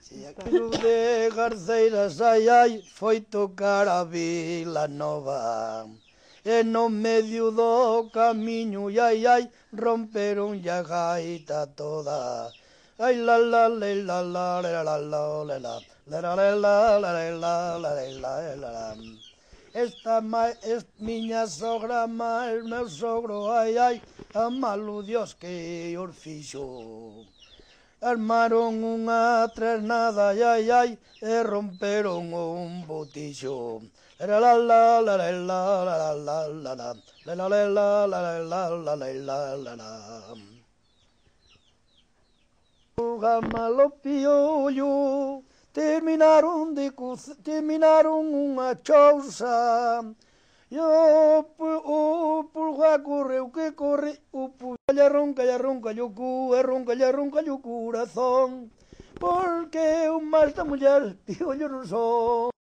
Aquilo de Garceiras, ai, foi tocar a Vila Nova. E no medio do camiño, ai, romperon a gaita toda. Ai, la, la, la, la, la, la, la, la, la, la, la, la, la, la, la, la, la, la. Esta miña sogra, mal meu sogro, ai, a malo Dios que os fixo. Armaron unha trasnada, ai, e romperon un botixo. La la la la la la la la la la la la la la la la la la la. Malo piollo, terminaron unha chousa. E o pulga correu que corre, o pulga lle ronca o cu, e ronca o corazón, porque un máis da muller piollo non son.